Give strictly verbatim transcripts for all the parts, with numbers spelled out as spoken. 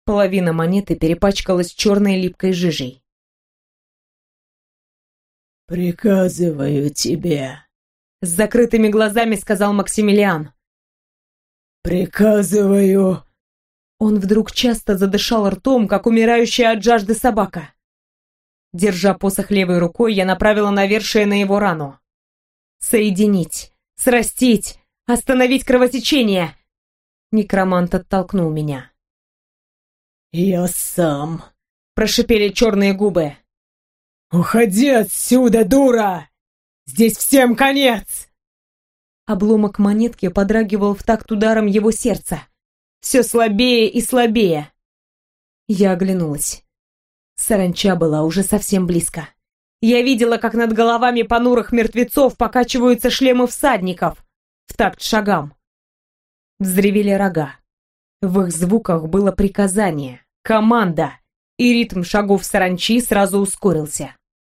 Половина монеты перепачкалась черной липкой жижей. «Приказываю тебе», — с закрытыми глазами сказал Максимилиан. «Приказываю». Он вдруг часто задышал ртом, как умирающая от жажды собака. Держа посох левой рукой, я направила навершие на его рану. «Соединить, срастить, остановить кровотечение!» Некромант оттолкнул меня. «Я сам», — прошипели черные губы. «Уходи отсюда, дура! Здесь всем конец!» Обломок монетки подрагивал в такт ударом его сердца. Все слабее и слабее. Я оглянулась. Саранча была уже совсем близко. Я видела, как над головами понурых мертвецов покачиваются шлемы всадников в такт шагам. Взревели рога. В их звуках было приказание, команда, и ритм шагов саранчи сразу ускорился.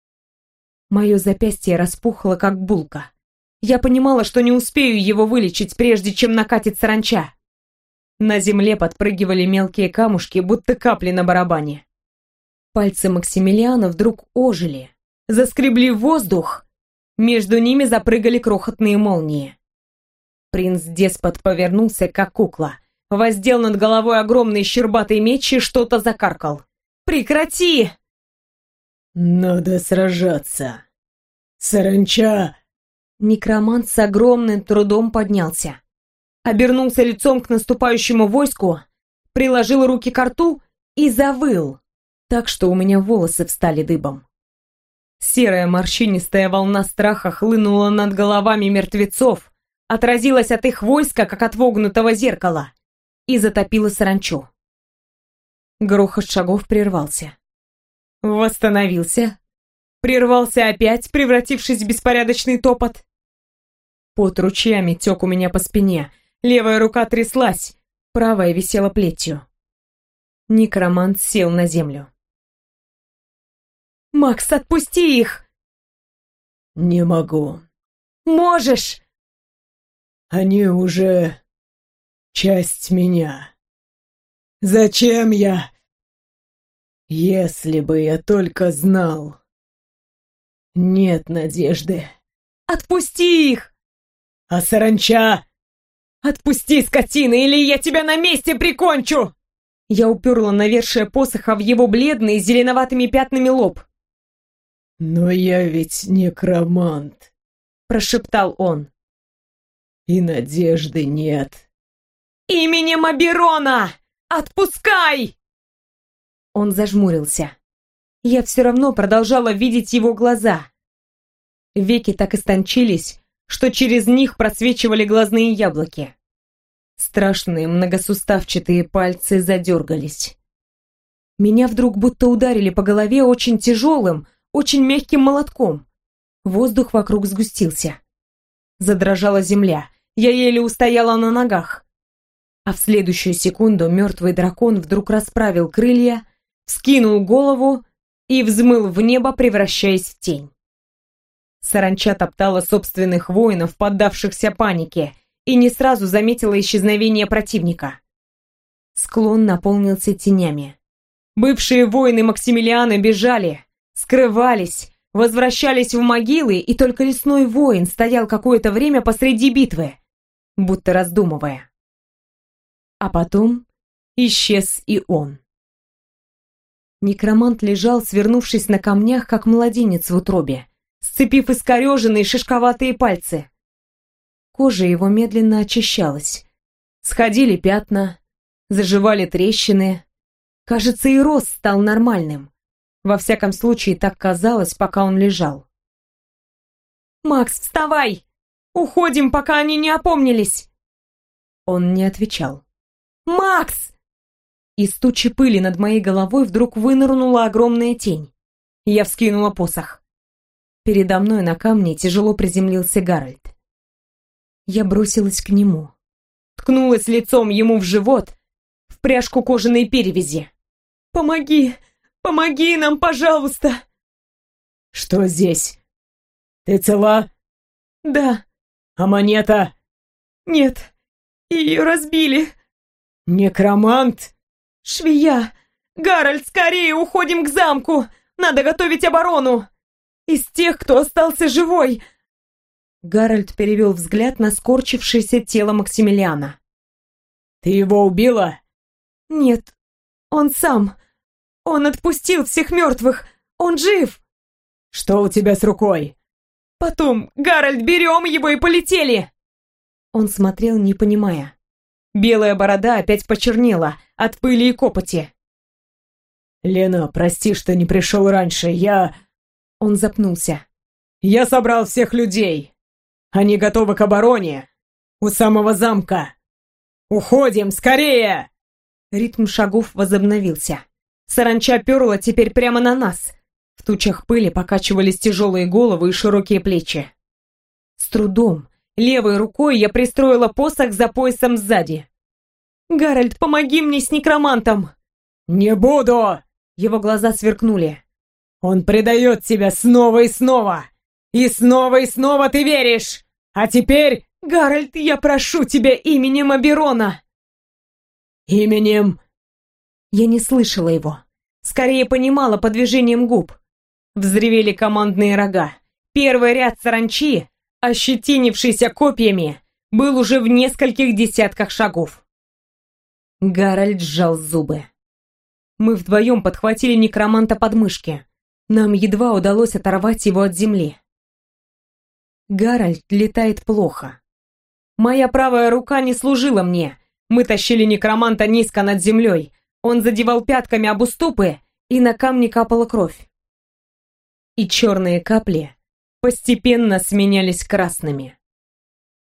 Мое запястье распухло, как булка. Я понимала, что не успею его вылечить, прежде чем накатит саранча. На земле подпрыгивали мелкие камушки, будто капли на барабане. Пальцы Максимилиана вдруг ожили, заскребли воздух, между ними запрыгали крохотные молнии. Принц-деспот повернулся, как кукла, воздел над головой огромный щербатый меч и что-то закаркал. «Прекрати!» «Надо сражаться! Саранча!» Некромант с огромным трудом поднялся. Обернулся лицом к наступающему войску, приложил руки к рту и завыл, так что у меня волосы встали дыбом. Серая морщинистая волна страха хлынула над головами мертвецов, отразилась от их войска, как от вогнутого зеркала, и затопила саранчу. Грохот шагов прервался. Восстановился, прервался опять, превратившись в беспорядочный топот. Пот ручьями тек у меня по спине, левая рука тряслась, правая висела плетью. Некромант сел на землю. «Макс, отпусти их!» «Не могу». «Можешь!» «Они уже часть меня. Зачем я? Если бы я только знал. Нет надежды». «Отпусти их!» «А саранча?» «Отпусти, скотина, или я тебя на месте прикончу!» Я уперла навершие посоха в его бледный с зеленоватыми пятнами лоб. «Но я ведь некромант», — прошептал он. «И надежды нет». «Именем Аберона! Отпускай!» Он зажмурился. Я все равно продолжала видеть его глаза. Веки так истончились, что через них просвечивали глазные яблоки. Страшные многосуставчатые пальцы задергались. Меня вдруг будто ударили по голове очень тяжелым, очень мягким молотком. Воздух вокруг сгустился. Задрожала земля. Я еле устояла на ногах. А в следующую секунду мертвый дракон вдруг расправил крылья, вскинул голову и взмыл в небо, превращаясь в тень. Саранча топтала собственных воинов, поддавшихся панике, и не сразу заметила исчезновение противника. Склон наполнился тенями. Бывшие воины Максимилиана бежали, скрывались, возвращались в могилы, и только лесной воин стоял какое-то время посреди битвы, будто раздумывая. А потом исчез и он. Некромант лежал, свернувшись на камнях, как младенец в утробе, сцепив искореженные шишковатые пальцы. Кожа его медленно очищалась. Сходили пятна, заживали трещины. Кажется, и рост стал нормальным. Во всяком случае, так казалось, пока он лежал. «Макс, вставай! Уходим, пока они не опомнились!» Он не отвечал. «Макс!» Из тучи пыли над моей головой вдруг вынырнула огромная тень. Я вскинула посох. Передо мной на камне тяжело приземлился Гарольд. Я бросилась к нему. Ткнулась лицом ему в живот, в пряжку кожаной перевязи. «Помоги! Помоги нам, пожалуйста!» «Что здесь? Ты цела?» «Да». «А монета?» «Нет, ее разбили». «Некромант?» Швея! Гарольд, скорее уходим к замку! Надо готовить оборону! Из тех, кто остался живой!» Гарольд перевел взгляд на скорчившееся тело Максимилиана. «Ты его убила?» «Нет, он сам. Он отпустил всех мертвых. Он жив!» «Что у тебя с рукой?» «Потом, Гарольд, берем его и полетели!» Он смотрел, не понимая. Белая борода опять почернела от пыли и копоти. «Лена, прости, что не пришел раньше. Я...» Он запнулся. «Я собрал всех людей. Они готовы к обороне. У самого замка. Уходим, скорее!» Ритм шагов возобновился. Саранча перла теперь прямо на нас. В тучах пыли покачивались тяжелые головы и широкие плечи. С трудом, левой рукой я пристроила посох за поясом сзади. «Гарольд, помоги мне с некромантом!» «Не буду!» Его глаза сверкнули. «Он предает тебя снова и снова! И снова и снова ты веришь! А теперь...» «Гарольд, я прошу тебя именем Аберона!» «Именем...» Я не слышала его. Скорее понимала по движениям губ. Взревели командные рога. Первый ряд саранчи, ощетинившийся копьями, был уже в нескольких десятках шагов. Гарольд сжал зубы. Мы вдвоем подхватили некроманта под мышки. Нам едва удалось оторвать его от земли. Гарольд летает плохо. Моя правая рука не служила мне. Мы тащили некроманта низко над землей. Он задевал пятками об уступы, и на камни капала кровь. И черные капли постепенно сменялись красными.